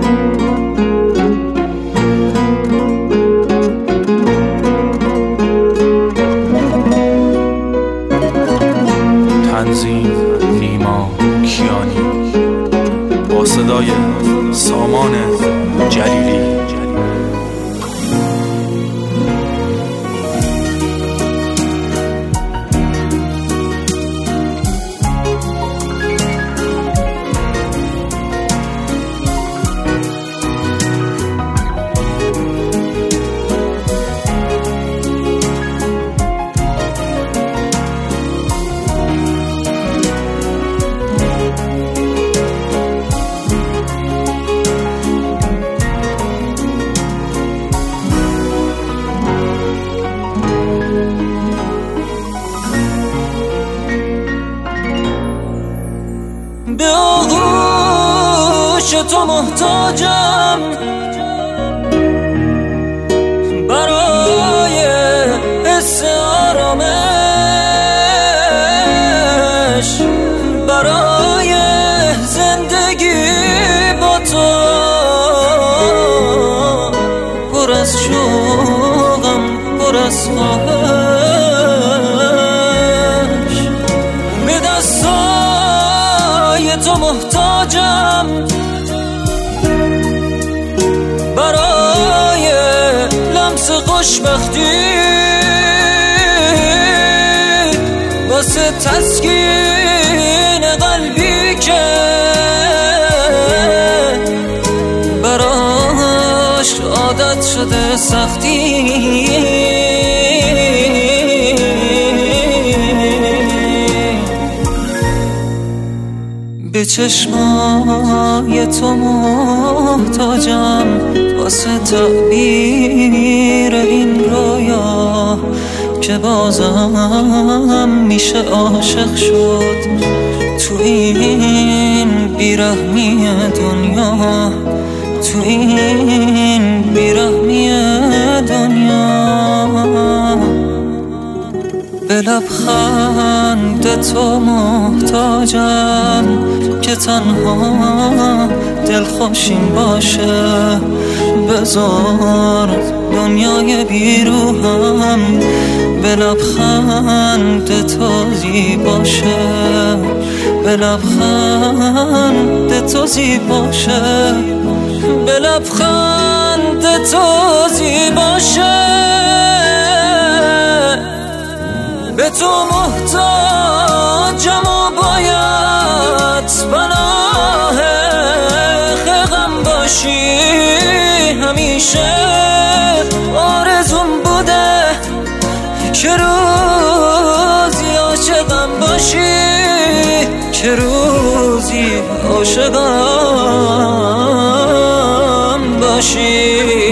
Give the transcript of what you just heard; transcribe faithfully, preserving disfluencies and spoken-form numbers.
تنظیم نیما کیانی با صدای سامان جلیلی. به آغوش تو محتاجم برای حس آرامش، برای زندگی با تو پر از شوقم، پر از خواهش. به دستای تو محتاجم برای لمس خوشبختی، واسه تسکین قلبی که براش عادت شده سختی. به چشمای تو محتاجم واسه تعبیر این رویا که بازم میشه عاشق شد تو این بیرحمی دنیا، تو این بیرحمی دنیا. به لبخند تو محتاجم که تنها دلخوشیم باشه. بذار دنیای بیروهم به لبخند تو زیباشه، به لبخند تو زیباشه، به لبخند تو زیباشه. به تو محتاجم و باید پناه غم باشی همیشه. آرزوم بوده که روزی عاشقم باشی، که روزی عاشقم باشی.